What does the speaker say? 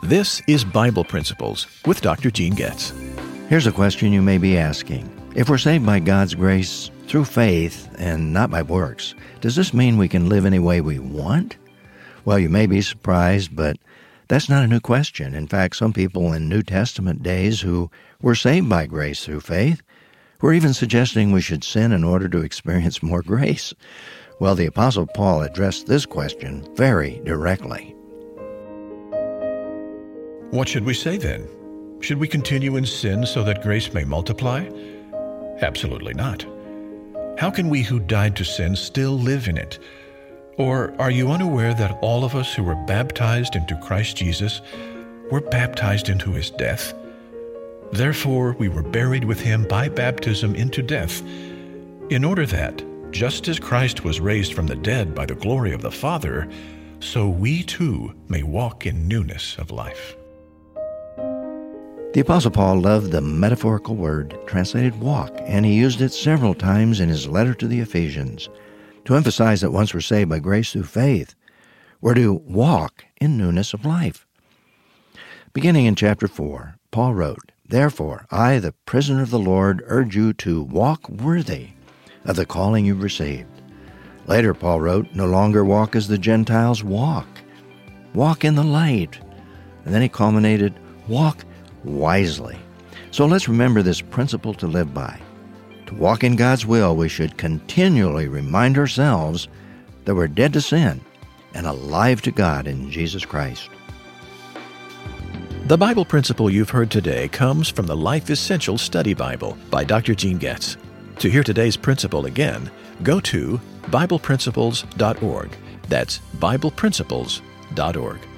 This is Bible Principles with Dr. Gene Getz. Here's a question you may be asking. If we're saved by God's grace through faith and not by works, does this mean we can live any way we want? Well, you may be surprised, but that's not a new question. In fact, some people in New Testament days who were saved by grace through faith were even suggesting we should sin in order to experience more grace. Well, the Apostle Paul addressed this question very directly. What should we say then? Should we continue in sin so that grace may multiply? Absolutely not. How can we who died to sin still live in it? Or are you unaware that all of us who were baptized into Christ Jesus were baptized into his death? Therefore, we were buried with him by baptism into death, in order that, just as Christ was raised from the dead by the glory of the Father, so we too may walk in newness of life. The Apostle Paul loved the metaphorical word translated walk, and he used it several times in his letter to the Ephesians to emphasize that once we're saved by grace through faith, we're to walk in newness of life. Beginning in chapter 4, Paul wrote, "Therefore, I, the prisoner of the Lord, urge you to walk worthy of the calling you've received." Later, Paul wrote, "No longer walk as the Gentiles walk. Walk in the light." And then he culminated, "Walk wisely." So let's remember this principle to live by. To walk in God's will, we should continually remind ourselves that we're dead to sin and alive to God in Jesus Christ. The Bible principle you've heard today comes from the Life Essential Study Bible by Dr. Gene Getz. To hear today's principle again, go to BiblePrinciples.org. That's BiblePrinciples.org.